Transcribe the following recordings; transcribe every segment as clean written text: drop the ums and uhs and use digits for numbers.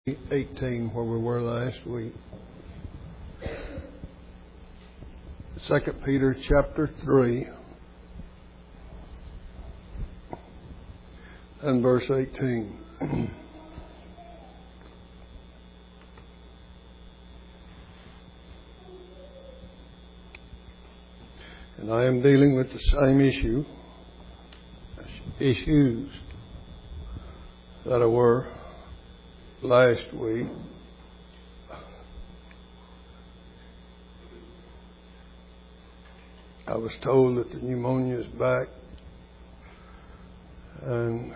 18 where we were last week. 2 Peter chapter 3 and verse 18. And I am dealing with the same issues that were last week. I was told that the pneumonia is back, and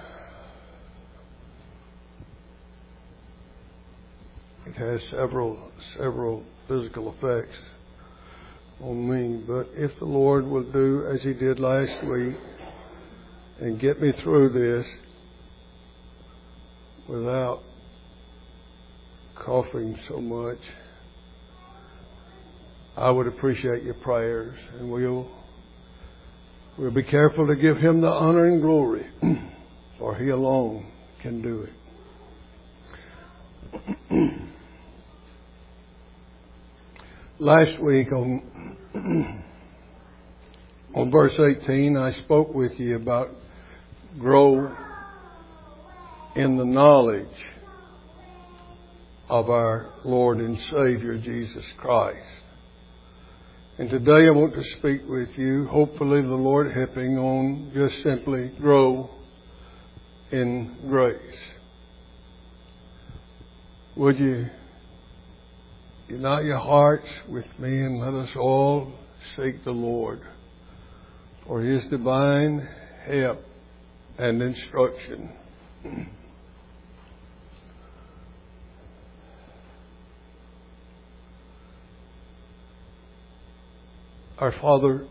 it has several physical effects on me. But if the Lord will do as He did last week and get me through this without coughing so much, I would appreciate your prayers, and we'll be careful to give Him the honor and glory, for He alone can do it. Last week on verse 18, I spoke with you about grow in the knowledge of our Lord and Savior Jesus Christ. And today I want to speak with you, hopefully the Lord helping, on just simply grow in grace. Would you unite your hearts with me and let us all seek the Lord for His divine help and instruction. Our Father,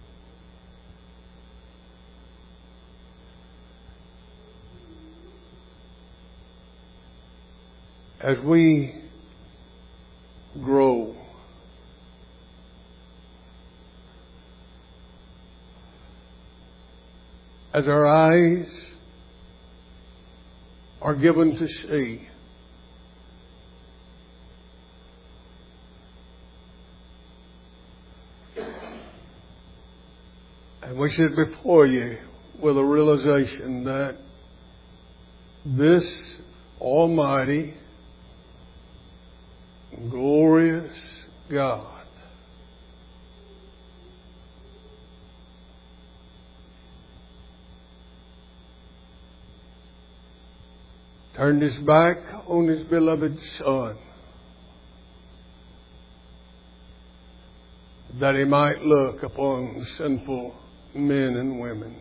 as we grow, as our eyes are given to see, and we sit before you with a realization that this almighty, glorious God turned His back on His beloved Son, that He might look upon sinful men and women.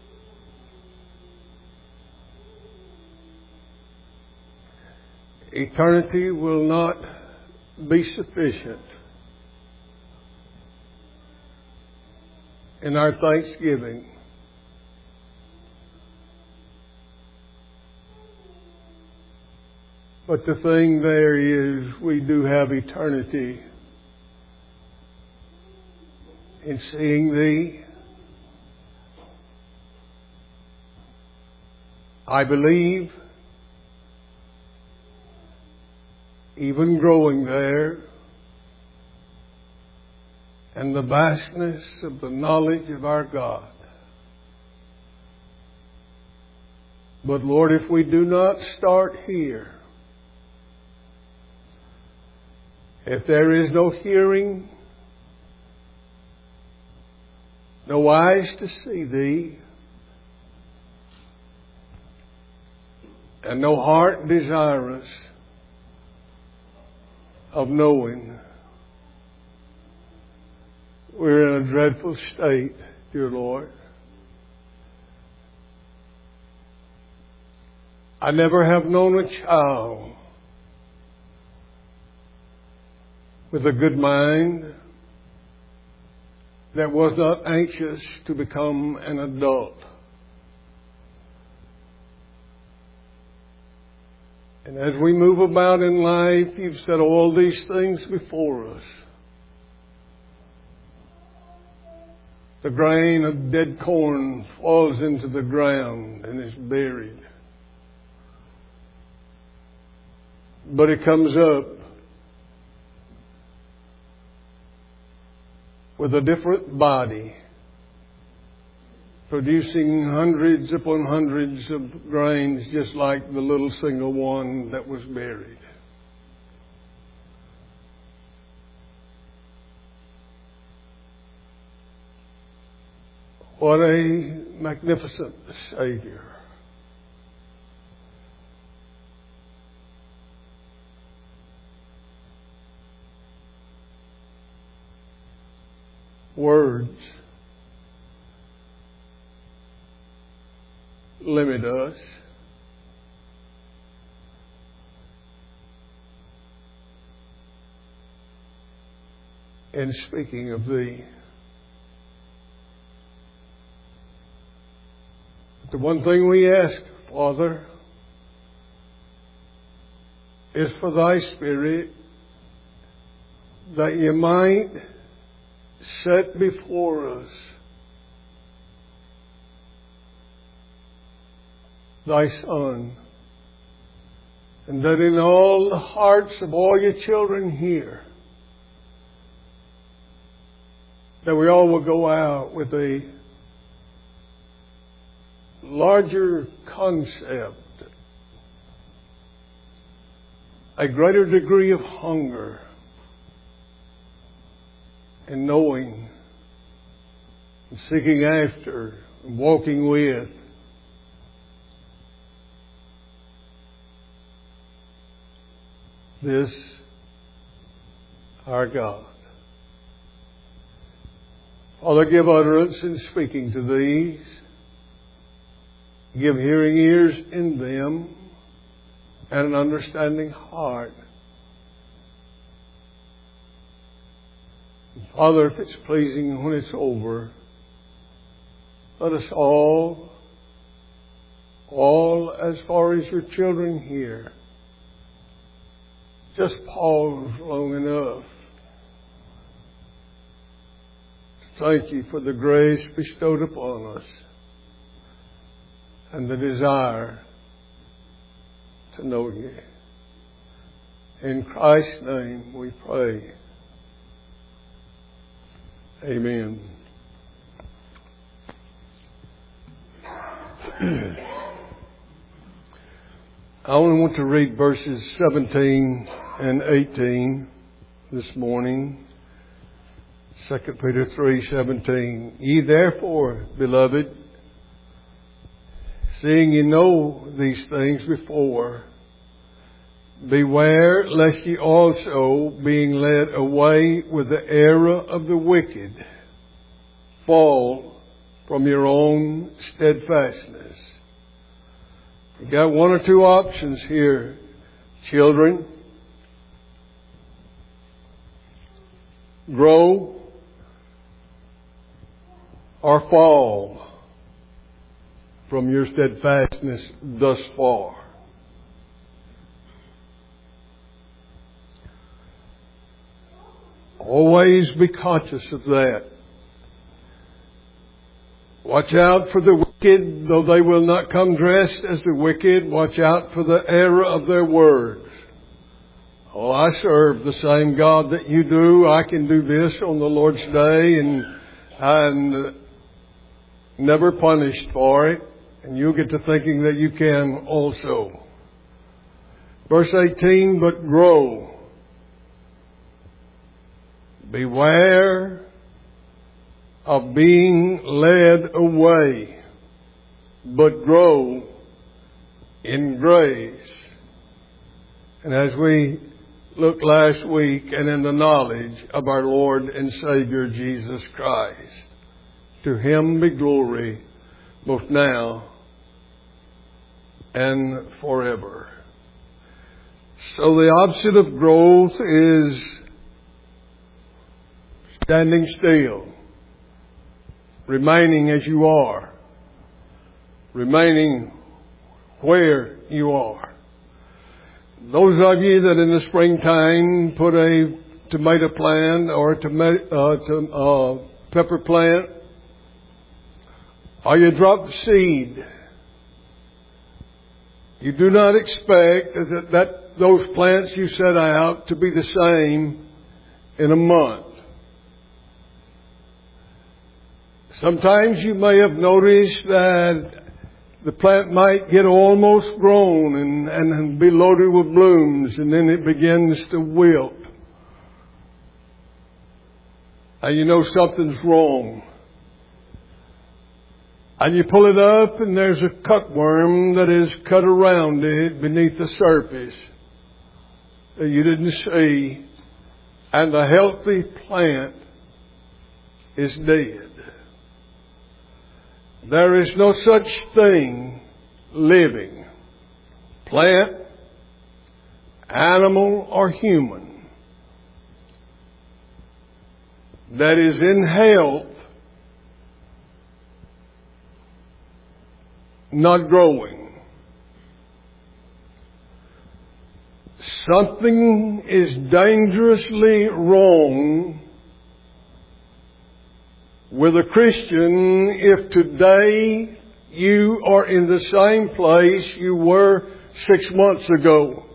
Eternity will not be sufficient in our thanksgiving. But the thing there is, we do have eternity in seeing Thee. I believe, even growing there, and the vastness of the knowledge of our God. But Lord, if we do not start here, if there is no hearing, no eyes to see Thee, and no heart desirous of knowing, we're in a dreadful state, dear Lord. I never have known a child with a good mind that was not anxious to become an adult. And as we move about in life, You've set all these things before us. The grain of dead corn falls into the ground and is buried. but it comes up with a different body, producing hundreds upon hundreds of grains, just like the little single one that was buried. What a magnificent Savior. Words limit us. In speaking of Thee, the one thing we ask, Father, is for Thy Spirit, that You might set before us Thy Son, and that in all the hearts of all Your children here, that we all will go out with a larger concept, a greater degree of hunger, and knowing, and seeking after, and walking with this our God. Father, give utterance in speaking to these. Give hearing ears in them and an understanding heart. Father, if it's pleasing when it's over, let us all as far as Your children here, just pause long enough to thank You for the grace bestowed upon us and the desire to know You. In Christ's name we pray. Amen. I only want to read verses 17 and 18 this morning. 2 Peter 3:17. Ye therefore, beloved, seeing ye know these things before, beware lest ye also, being led away with the error of the wicked, fall from your own steadfastness. You got one or two options here, children. Grow or fall from your steadfastness thus far. Always be conscious of that. Watch out for the wicked, though they will not come dressed as the wicked. Watch out for the error of their words. Oh, I serve the same God that you do. I can do this on the Lord's day, and I'm never punished for it. And you'll get to thinking that you can also. Verse 18, but grow. Beware of being led away, but grow in grace. And as we looked last week, and in the knowledge of our Lord and Savior Jesus Christ, to Him be glory both now and forever. So the opposite of growth is standing still, remaining as you are, remaining where you are. Those of you that in the springtime put a tomato plant or a pepper plant, or you drop seed, you do not expect that those plants you set out to be the same in a month. Sometimes you may have noticed that the plant might get almost grown and be loaded with blooms, and then it begins to wilt. And you know something's wrong. And you pull it up and there's a cutworm that is cut around it beneath the surface that you didn't see. And the healthy plant is dead. There is no such thing living, plant, animal, or human, that is in health, not growing. Something is dangerously wrong with a Christian if today you are in the same place you were 6 months ago.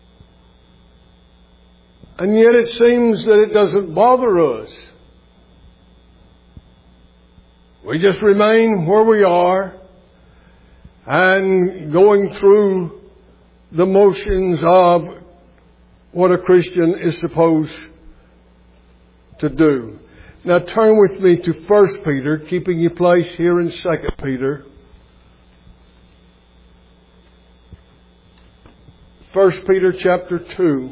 And yet it seems that it doesn't bother us. We just remain where we are and going through the motions of what a Christian is supposed to do. Now turn with me to 1 Peter, keeping your place here in 2 Peter. 1 Peter chapter 2.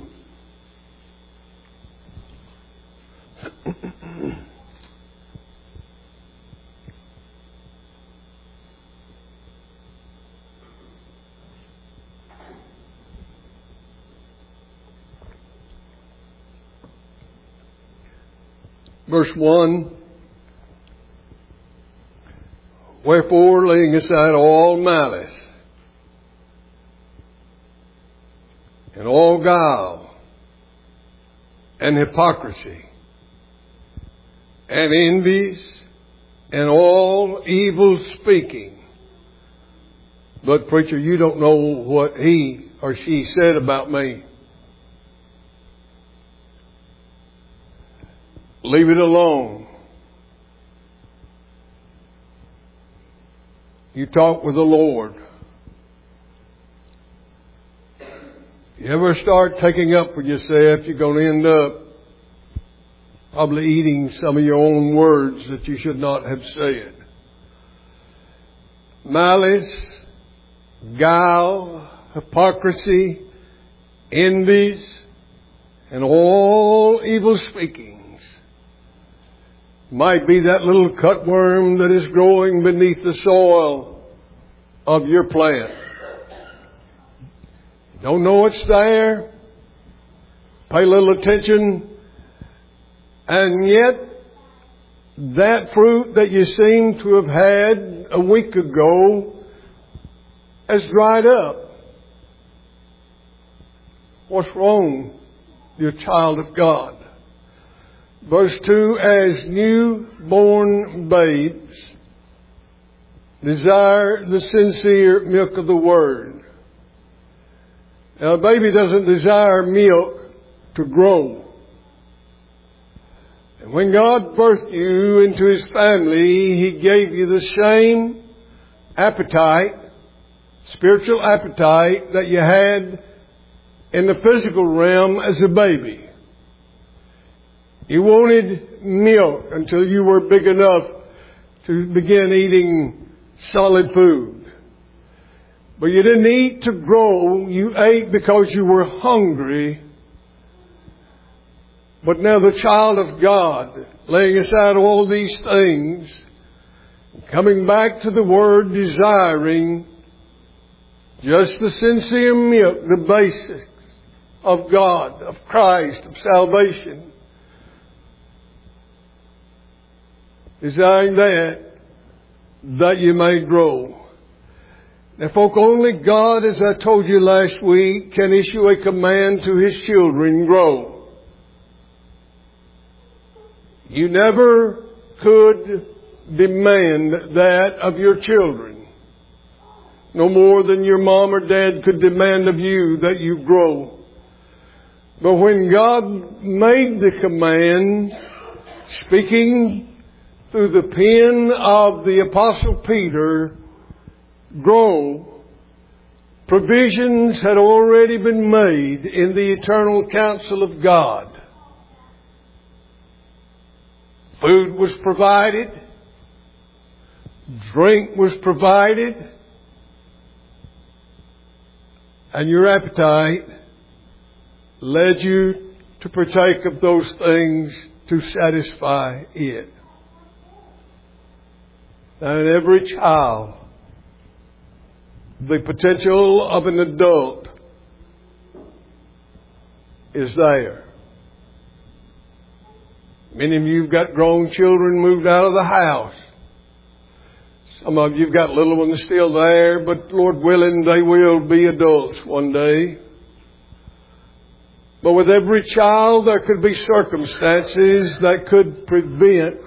Verse 1, wherefore, laying aside all malice, and all guile, and hypocrisy, and envies, and all evil speaking. But preacher, you don't know what he or she said about me. Leave it alone. You talk with the Lord. You ever start taking up with yourself, you're going to end up probably eating some of your own words that you should not have said. Malice, guile, hypocrisy, envies, and all evil speaking. Might be that little cutworm that is growing beneath the soil of your plant. You don't know it's there. Pay a little attention. And yet, that fruit that you seem to have had a week ago has dried up. What's wrong, dear child of God? Verse 2, as newborn babes desire the sincere milk of the Word. Now, a baby doesn't desire milk to grow. And when God birthed you into His family, He gave you the same appetite, spiritual appetite, that you had in the physical realm as a baby. You wanted milk until you were big enough to begin eating solid food. But you didn't eat to grow. You ate because you were hungry. But now the child of God, laying aside all these things, coming back to the Word, desiring just the sincere milk, the basics of God, of Christ, of salvation. Desiring that you may grow. Now, folk, only God, as I told you last week, can issue a command to His children, grow. You never could demand that of your children, no more than your mom or dad could demand of you that you grow. But when God made the command, speaking through the pen of the Apostle Peter, grow, provisions had already been made in the eternal counsel of God. Food was provided. Drink was provided. And your appetite led you to partake of those things to satisfy it. And every child, the potential of an adult is there. Many of you have got grown children moved out of the house. Some of you have got little ones still there, but Lord willing, they will be adults one day. But with every child, there could be circumstances that could prevent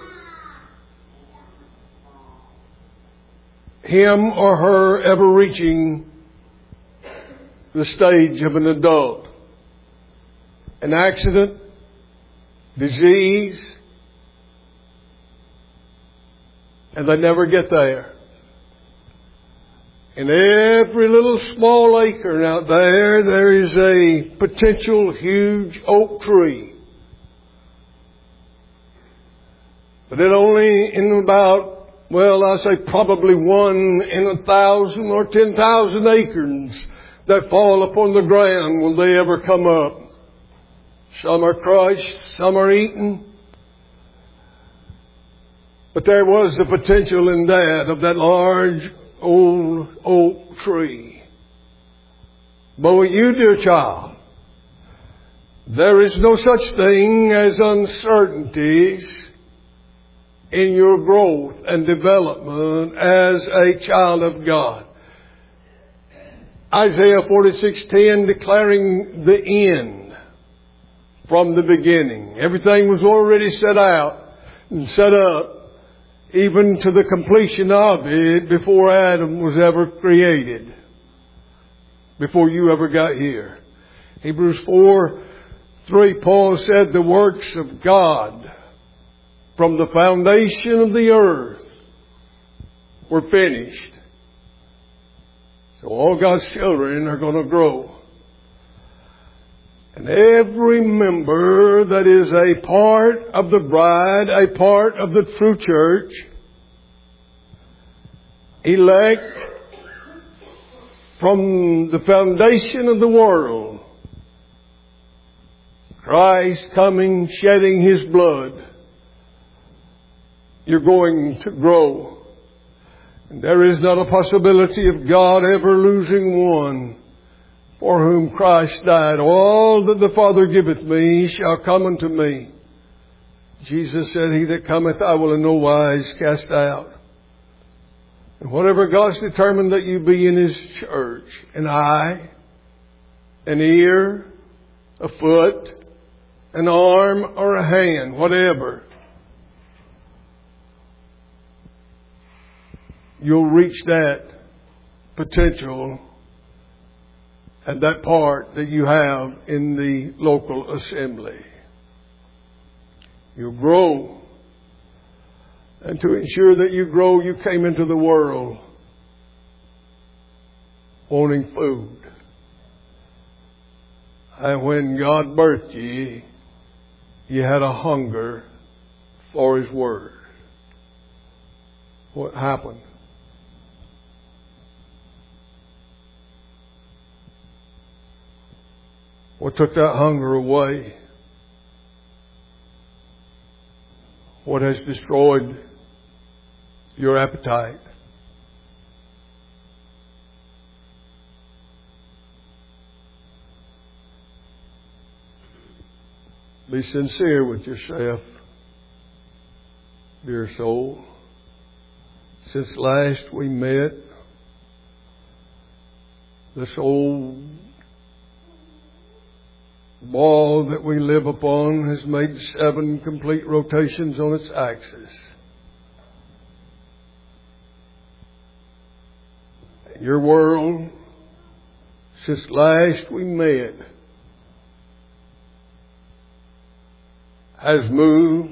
him or her ever reaching the stage of an adult. An accident, disease, and they never get there. In every little small acre out there, there is a potential huge oak tree. But it only in about, well, I say probably 1 in 1,000 or 10,000 acres that fall upon the ground will they ever come up. Some are crushed, some are eaten. But there was the potential in that of that large old oak tree. But with you, dear child, there is no such thing as uncertainties in your growth and development as a child of God. Isaiah 46:10 declaring the end from the beginning. Everything was already set out and set up even to the completion of it before Adam was ever created, before you ever got here. Hebrews 4:3, Paul said the works of God from the foundation of the earth were finished. So all God's children are going to grow. And every member that is a part of the bride, a part of the true church, elect from the foundation of the world, Christ coming, shedding His blood, you're going to grow. And there is not a possibility of God ever losing one for whom Christ died. All that the Father giveth me shall come unto me. Jesus said, He that cometh I will in no wise cast out. And whatever God's determined that you be in His church, an eye, an ear, a foot, an arm, or a hand, whatever, you'll reach that potential and that part that you have in the local assembly. You'll grow. And to ensure that you grow, you came into the world wanting food. And when God birthed you, you had a hunger for His Word. What happened? What took that hunger away? What has destroyed your appetite? Be sincere with yourself, dear soul. Since last we met, this old ball that we live upon has made 7 complete rotations on its axis. Your world, since last we met, has moved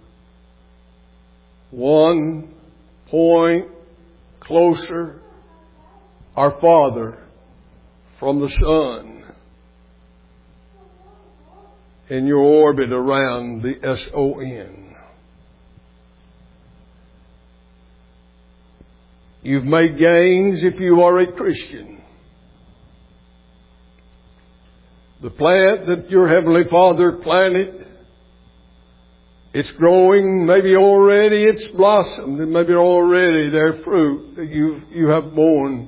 1 point closer, our Father, from the sun in your orbit around the S-O-N. You've made gains if you are a Christian. The plant that your Heavenly Father planted, it's growing, maybe already it's blossomed, and maybe already there's fruit that you have borne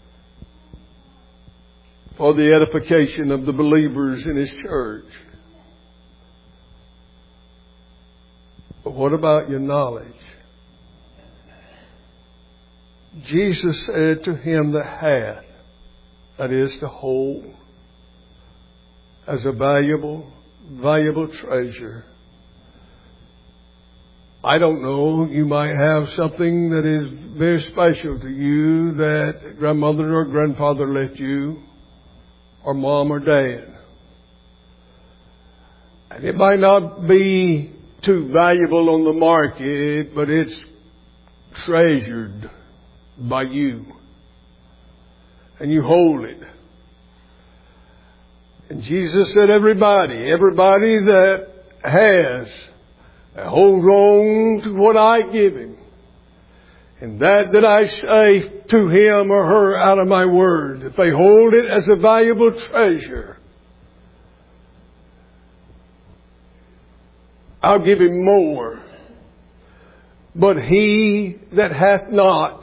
for the edification of the believers in His church. But what about your knowledge? Jesus said to him that hath, that is to hold, as a valuable treasure. I don't know, you might have something that is very special to you that grandmother or grandfather left you, or mom or dad. And it might not be too valuable on the market, but it's treasured by you. And you hold it. And Jesus said everybody that has, that holds on to what I give him, and that I say to him or her out of my word, if they hold it as a valuable treasure, I'll give him more. But he that hath not,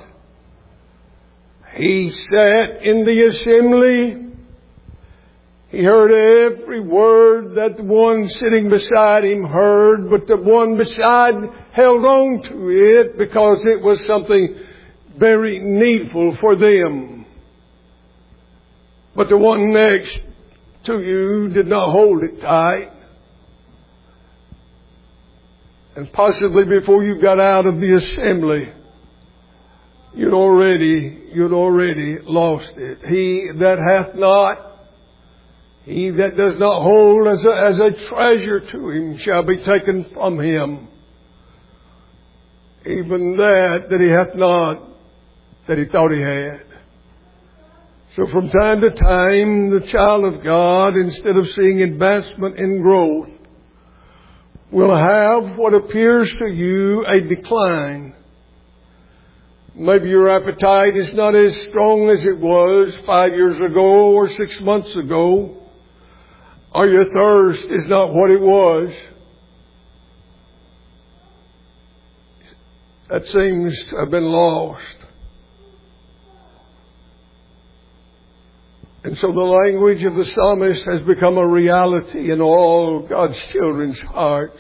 he sat in the assembly. He heard every word that the one sitting beside him heard, but the one beside held on to it because it was something very needful for them. But the one next to you did not hold it tight. And possibly before you got out of the assembly, you'd already lost it. He that hath not, he that does not hold as a treasure to him shall be taken from him. Even that he hath not, that he thought he had. So from time to time, the child of God, instead of seeing advancement and growth, will have what appears to you a decline. Maybe your appetite is not as strong as it was 5 years ago or 6 months ago. Or your thirst is not what it was. That seems to have been lost. And so the language of the psalmist has become a reality in all God's children's hearts.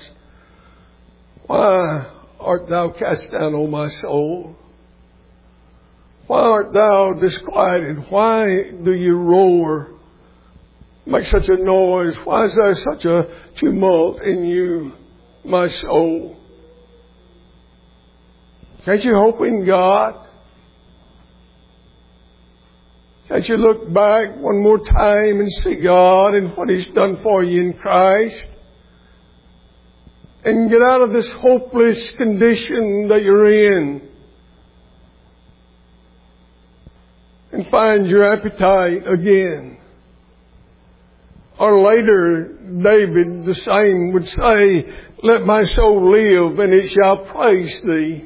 Why art thou cast down, O my soul? Why art thou disquieted? Why do you roar? Make such a noise. Why is there such a tumult in you, my soul? Can't you hope in God? Can't you look back one more time and see God and what He's done for you in Christ? And get out of this hopeless condition that you're in. And find your appetite again. Or later, David the same would say, let my soul live and it shall praise thee.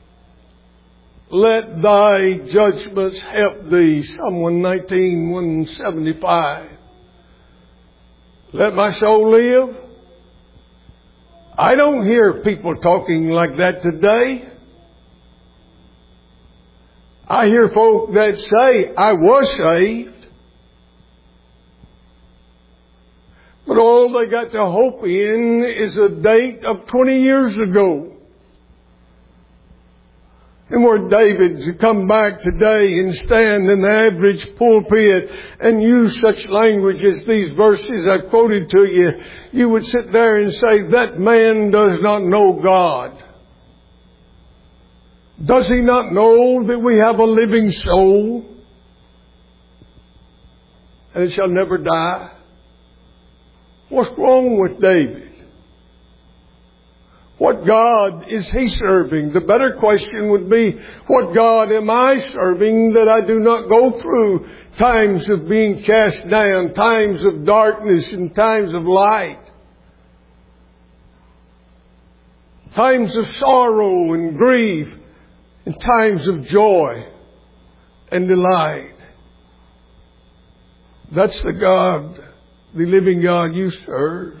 Let thy judgments help thee. Psalm 119, 175. Let my soul live. I don't hear people talking like that today. I hear folk that say, I was saved. But all they got to hope in is a date of 20 years ago. And were David to come back today and stand in the average pulpit and use such language as these verses I've quoted to you, you would sit there and say, that man does not know God. Does he not know that we have a living soul? And it shall never die. What's wrong with David? What God is He serving? The better question would be, what God am I serving that I do not go through times of being cast down, times of darkness and times of light, times of sorrow and grief and times of joy and delight? That's the God, the living God you serve.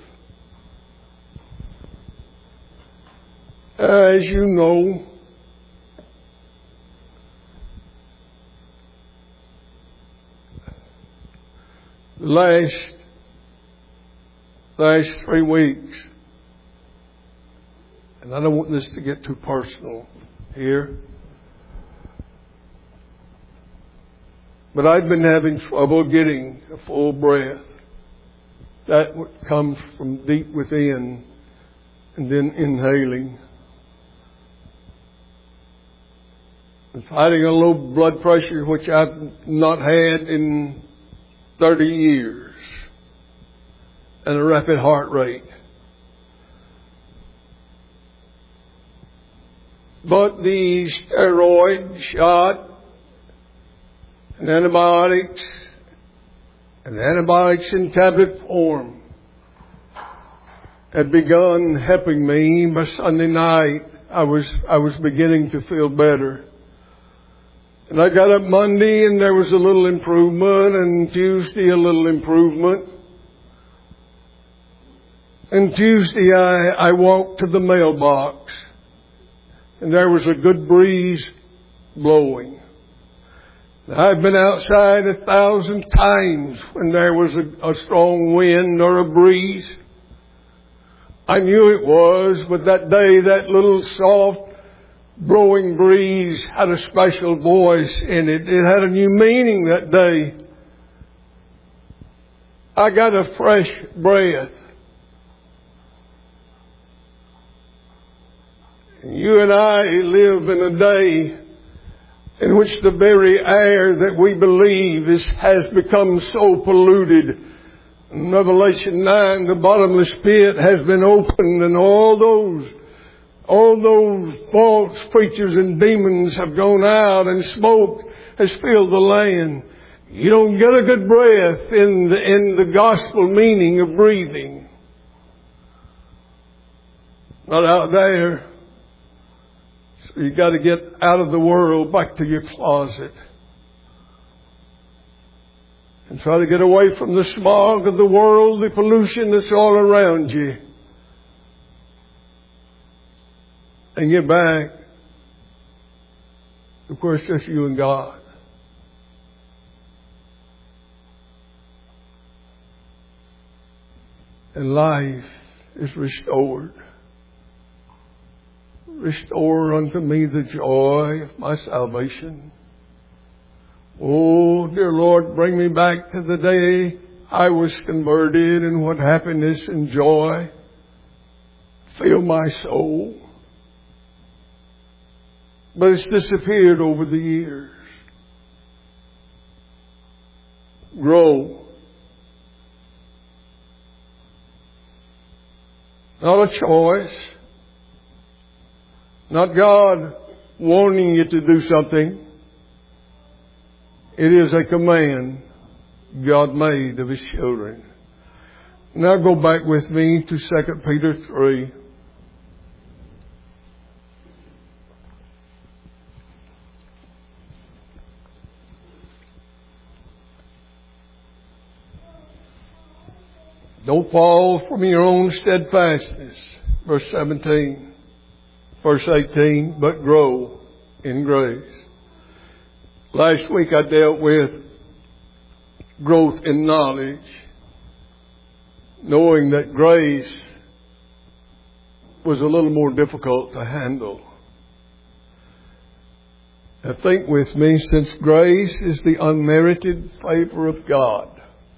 As you know, the last 3 weeks, and I don't want this to get too personal here, but I've been having trouble getting a full breath. That comes from deep within and then inhaling. I'm fighting a low blood pressure, which I've not had in 30 years, and a rapid heart rate. But the steroid shot and antibiotics in tablet form had begun helping me. By Sunday night, I was beginning to feel better. And I got up Monday and there was a little improvement, and Tuesday a little improvement. And Tuesday I walked to the mailbox and there was a good breeze blowing. I've been outside 1,000 times when there was a strong wind or a breeze. I knew it was, but that day that little soft blowing breeze had a special voice in it. It had a new meaning that day. I got a fresh breath. And you and I live in a day in which the very air that we believe has become so polluted. In Revelation 9, the bottomless pit has been opened, and all those false preachers and demons have gone out, and smoke has filled the land. You don't get a good breath in the gospel meaning of breathing. Not out there. So you got to get out of the world, back to your closet, and try to get away from the smog of the world, the pollution that's all around you, and get back to where it's just you and God. And life is restored. Restore unto me the joy of my salvation. Oh, dear Lord, bring me back to the day I was converted, and what happiness and joy filled my soul. But it's disappeared over the years. Grow. Not a choice. Not God wanting you to do something. It is a command God made of His children. Now go back with me to 2 Peter 3. Don't fall from your own steadfastness. Verse 17. Verse 18, but grow in grace. Last week I dealt with growth in knowledge, knowing that grace was a little more difficult to handle. Now think with me, since grace is the unmerited favor of God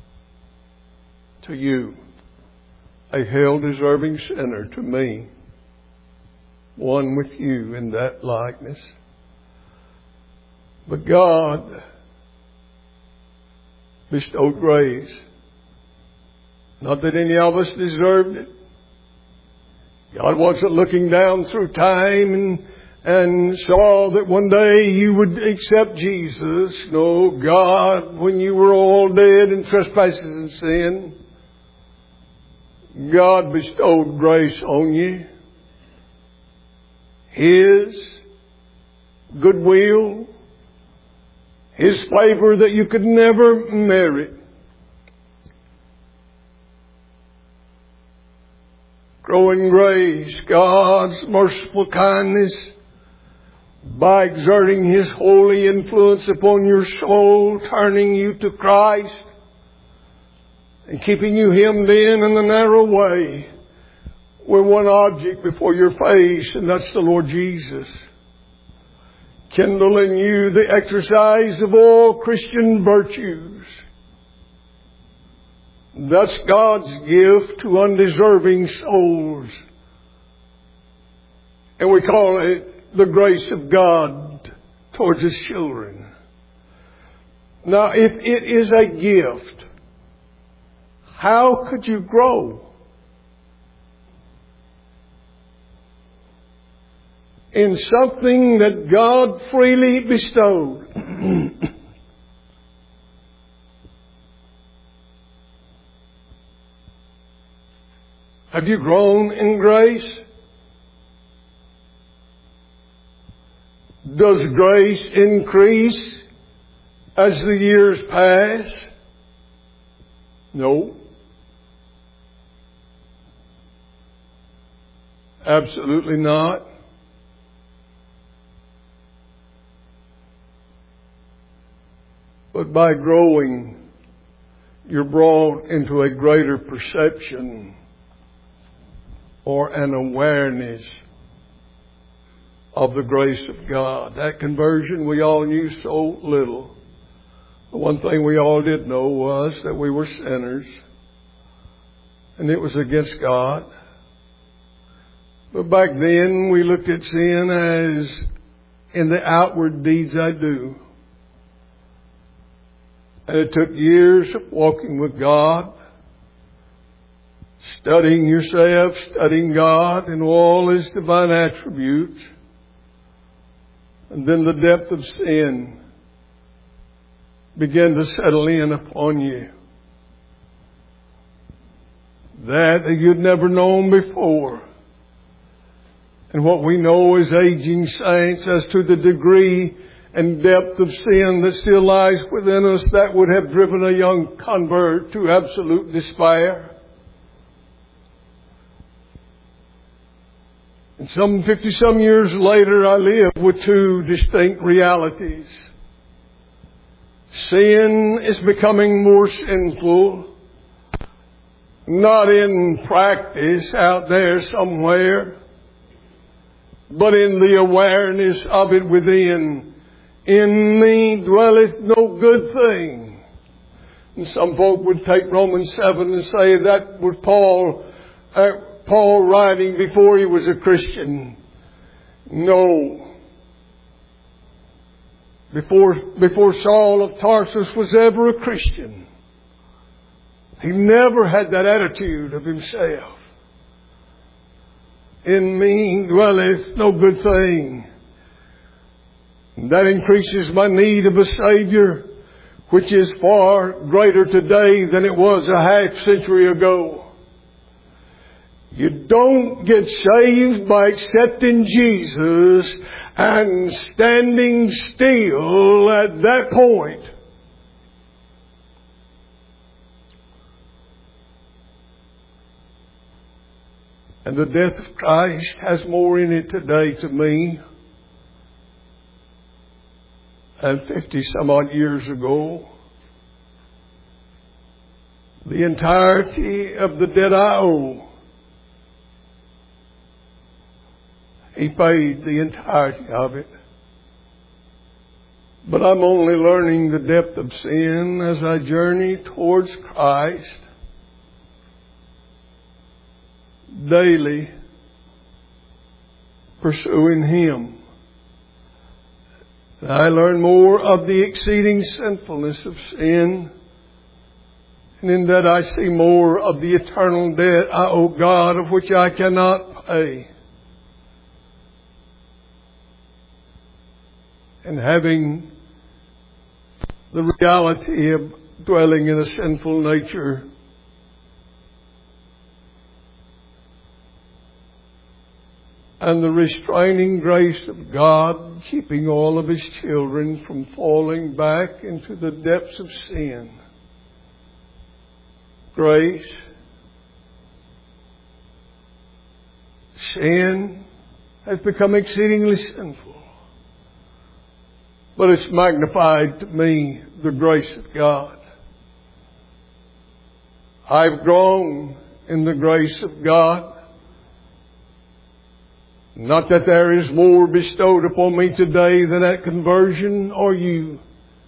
to you, a hell-deserving sinner, to me, one with you in that likeness. But God bestowed grace. Not that any of us deserved it. God wasn't looking down through time and saw that one day you would accept Jesus. No, God, when you were all dead in trespasses and sin, God bestowed grace on you. His goodwill, His favor that you could never merit. Growing grace, God's merciful kindness, by exerting His holy influence upon your soul, turning you to Christ, and keeping you hemmed in the narrow way, with one object before your face, and that's the Lord Jesus. Kindle in you the exercise of all Christian virtues. That's God's gift to undeserving souls. And we call it the grace of God towards His children. Now, if it is a gift, how could you grow in something that God freely bestowed? Have you grown in grace? Does grace increase as the years pass? No. Absolutely not. But by growing, you're brought into a greater perception or an awareness of the grace of God. That conversion we all knew so little. The one thing we all did know was that we were sinners, and it was against God. But back then we looked at sin as in the outward deeds I do. And it took years of walking with God, studying yourself, studying God and all His divine attributes. And then the depth of sin began to settle in upon you. That you'd never known before. And what we know as aging saints as to the degree and depth of sin that still lies within us, that would have driven a young convert to absolute despair. And some 50-some years later, I live with two distinct realities. Sin is becoming more sinful, not in practice out there somewhere, but in the awareness of it within. In me dwelleth no good thing. And some folk would take Romans 7 and say that was Paul writing before he was a Christian. No. Before Saul of Tarsus was ever a Christian, he never had that attitude of himself. In me dwelleth no good thing. That increases my need of a Savior, which is far greater today than it was a half century ago. You don't get saved by accepting Jesus and standing still at that point. And the death of Christ has more in it today to me than 50-some odd years ago. The entirety of the debt I owe, He paid the entirety of it. But I'm only learning the depth of sin as I journey towards Christ daily, pursuing Him. I learn more of the exceeding sinfulness of sin, and in that I see more of the eternal debt I owe God, of which I cannot A. And having the reality of dwelling in a sinful nature, and the restraining grace of God keeping all of His children from falling back into the depths of sin. Grace. Sin has become exceedingly sinful. But it's magnified to me the grace of God. I've grown in the grace of God. Not that there is more bestowed upon me today than at conversion or you.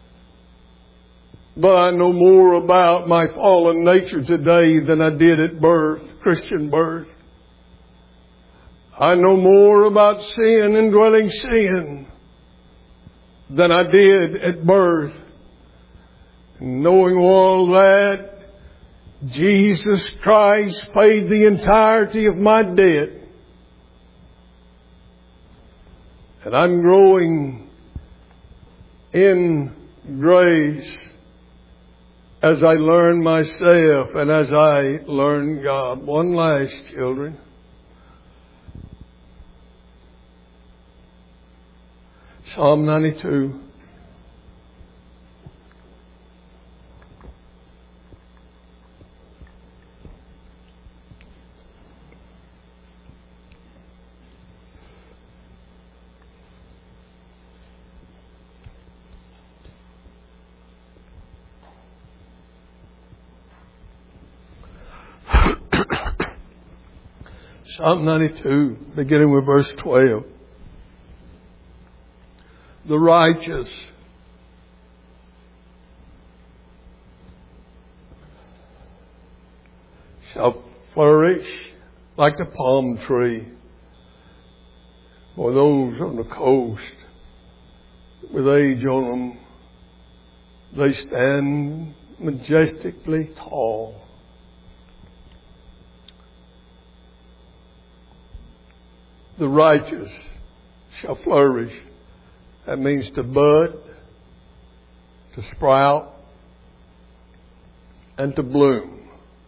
But I know more about my fallen nature today than I did at birth, Christian birth. I know more about sin and dwelling sin than I did at birth. Knowing all that, Jesus Christ paid the entirety of my debt. And I'm growing in grace as I learn myself and as I learn God. One last, children. Psalm 92. Psalm 92, beginning with verse 12. The righteous shall flourish like the palm tree. For those on the coast with age on them, they stand majestically tall. The righteous shall flourish. That means to bud, to sprout, and to bloom.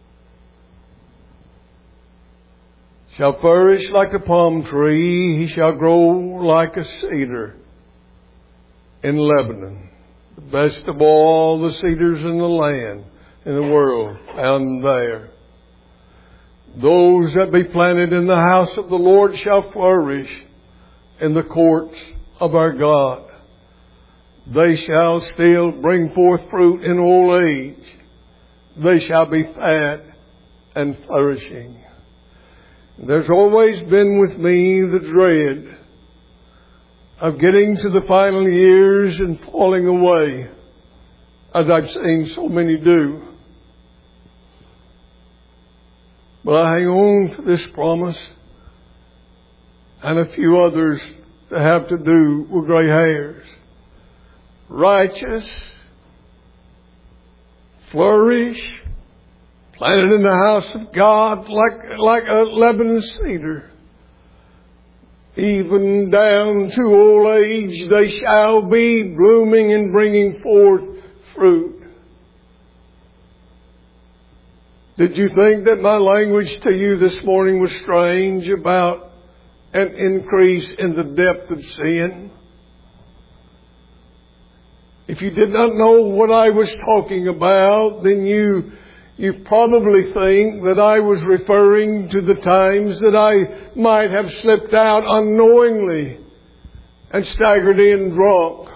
Shall flourish like a palm tree. He shall grow like a cedar in Lebanon. The best of all the cedars in the land, in the world, found there. Those that be planted in the house of the Lord shall flourish in the courts of our God. They shall still bring forth fruit in old age. They shall be fat and flourishing. There's always been with me the dread of getting to the final years and falling away, as I've seen so many do. But I hang on to this promise and a few others that have to do with gray hairs. Righteous, flourish, planted in the house of God like a Lebanon cedar. Even down to old age they shall be blooming and bringing forth fruit. Did you think that my language to you this morning was strange about an increase in the depth of sin? If you did not know what I was talking about, then you probably think that I was referring to the times that I might have slipped out unknowingly and staggered in drunk.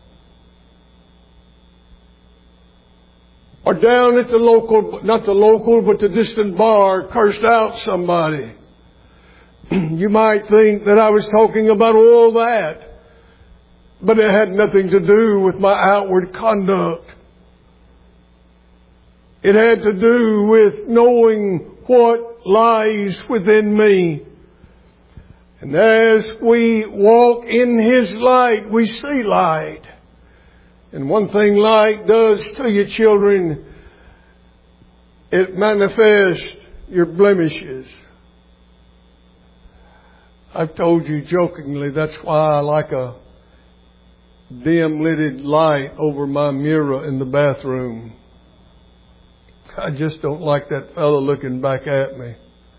Or down at the local, not the local, but the distant bar, cursed out somebody. You might think that I was talking about all that, but it had nothing to do with my outward conduct. It had to do with knowing what lies within me. And as we walk in His light, we see light. And one thing light does to you, children, it manifests your blemishes. I've told you jokingly that's why I like a dim-lighted light over my mirror in the bathroom. I just don't like that fellow looking back at me.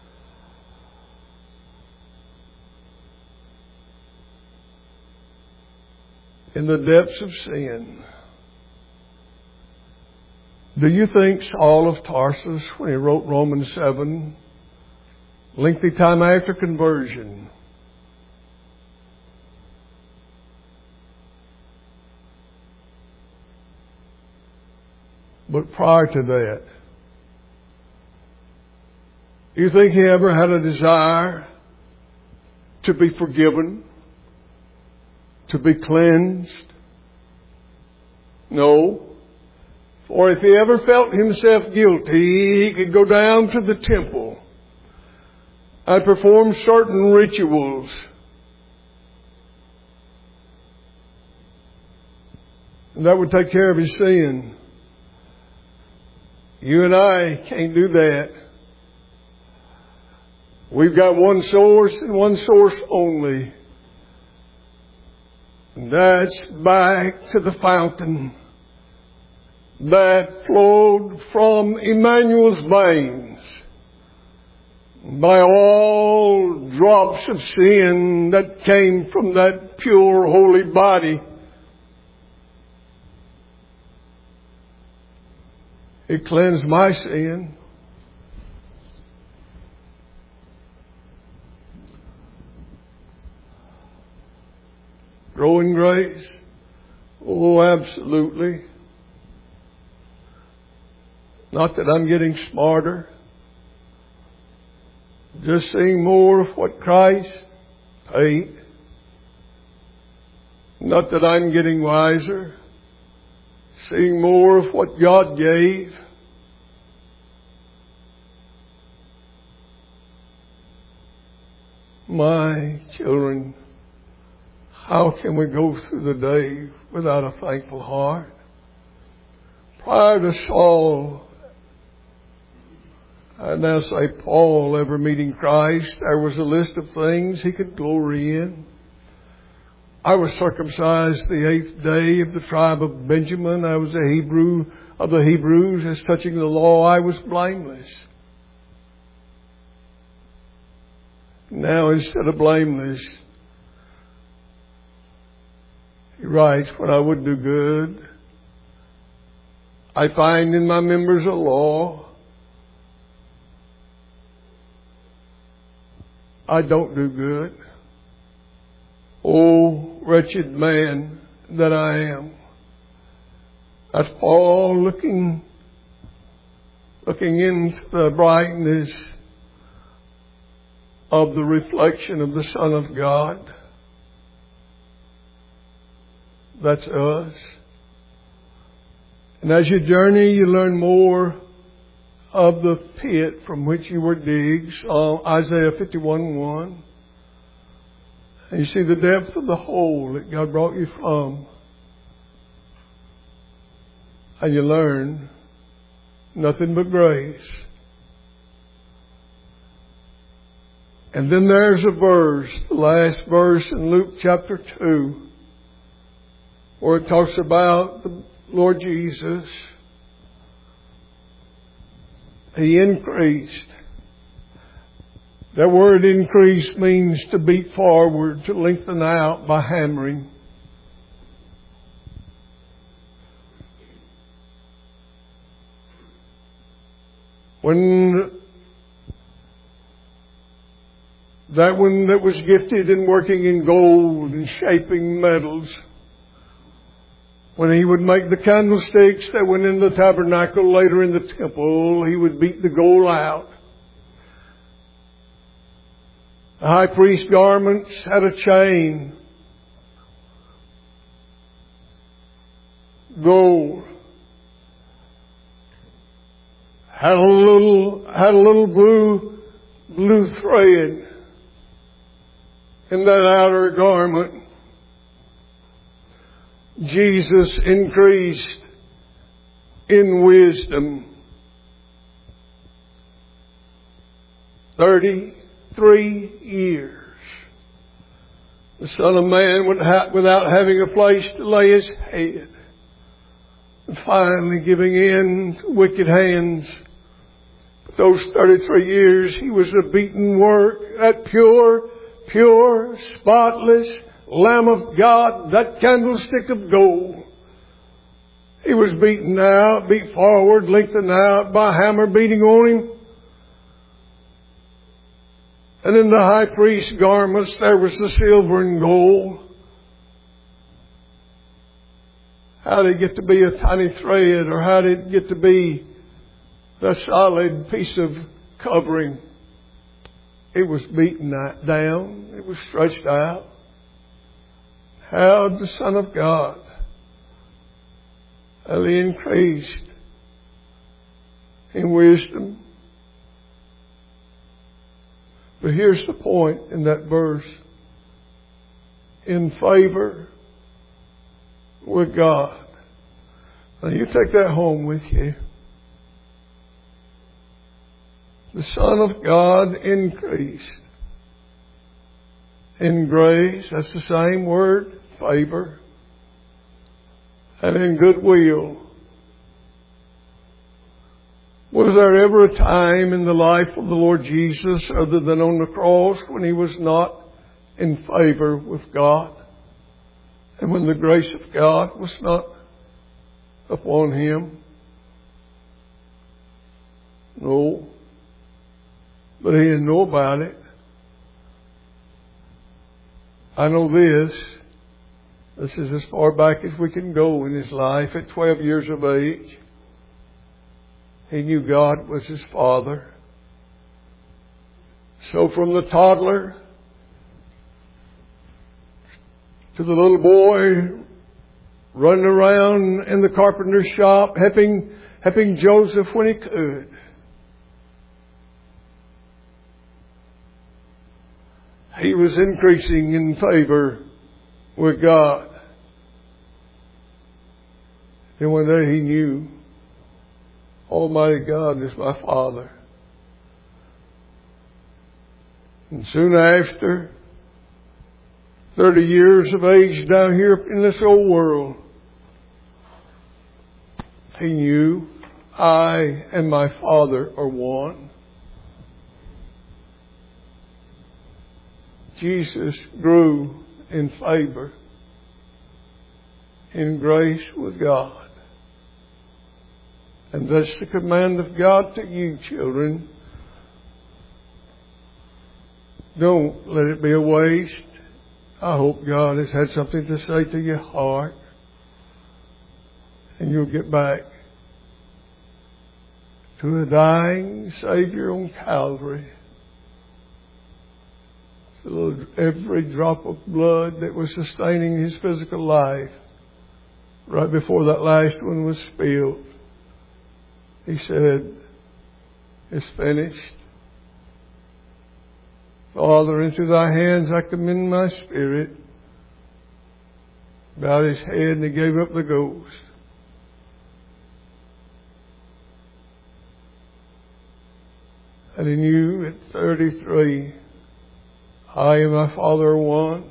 In the depths of sin. Do you think Saul of Tarsus, when he wrote Romans 7, lengthy time after conversion, but prior to that, you think he ever had a desire to be forgiven, to be cleansed? No. For if he ever felt himself guilty, he could go down to the temple and perform certain rituals. And that would take care of his sin. You and I can't do that. We've got one source and one source only. And that's back to the fountain that flowed from Emmanuel's veins by all drops of sin that came from that pure holy body. It cleansed my sin. Growing grace? Oh, absolutely. Not that I'm getting smarter. Just seeing more of what Christ paid. Not that I'm getting wiser. Seeing more of what God gave. My children, how can we go through the day without a thankful heart? Prior to Saul, I now say Paul, ever meeting Christ, there was a list of things he could glory in. I was circumcised the 8th day of the tribe of Benjamin. I was a Hebrew of the Hebrews. As touching the law, I was blameless. Now, instead of blameless, he writes, when I would do good, I find in my members a law. I don't do good. Oh, wretched man that I am. That's Paul looking into the brightness of the reflection of the Son of God. That's us. And as you journey, you learn more of the pit from which you were digged. Isaiah 51:1. And you see the depth of the hole that God brought you from. And you learn nothing but grace. And then there's a verse, the last verse in Luke chapter 2, where it talks about the Lord Jesus. He increased. That word increase means to beat forward, to lengthen out by hammering. When that one that was gifted in working in gold and shaping metals, when he would make the candlesticks that went in the tabernacle later in the temple, he would beat the gold out. The high priest's garments had a chain. Gold. Had a little blue thread in that outer garment. Jesus increased in wisdom. 33 years the Son of Man without having a place to lay his head. And finally giving in to wicked hands. But those 33 years he was a beaten work. That pure, spotless Lamb of God, that candlestick of gold. He was beaten out, beat forward, lengthened out by a hammer beating on him. And in the high priest's garments there was the silver and gold. How did it get to be a tiny thread, or how did it get to be the solid piece of covering? It was beaten down. It was stretched out. How the Son of God, how he increased in wisdom. But here's the point in that verse. In favor with God. Now you take that home with you. The Son of God increased in grace. That's the same word, favor. And in goodwill. Was there ever a time in the life of the Lord Jesus other than on the cross when he was not in favor with God? And when the grace of God was not upon him? No. But he didn't know about it. I know this. This is as far back as we can go in his life. At 12 years of age, he knew God was his Father. So from the toddler to the little boy running around in the carpenter's shop, helping Joseph when he could, he was increasing in favor with God. Then one day he knew, Almighty God is my Father. And soon after, 30 years of age down here in this old world, he knew I and my Father are one. Jesus grew in favor, in grace with God. And that's the command of God to you, children. Don't let it be a waste. I hope God has had something to say to your heart. And you'll get back to a dying Savior on Calvary. So every drop of blood that was sustaining his physical life, right before that last one was spilled, he said, it's finished. Father, into thy hands I commend my spirit. Bowed his head and he gave up the ghost. And he knew at 33, I and my Father are one.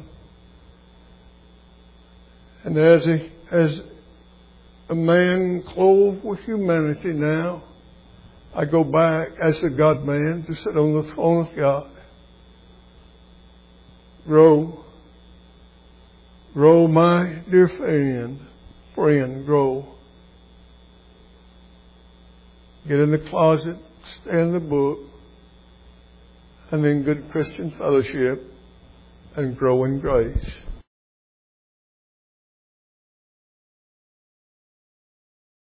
And as a man clothed with humanity now, I go back as the God-man to sit on the throne of God. Grow, my dear friend, grow. Get in the closet, stay in the book, and in good Christian fellowship, and grow in grace.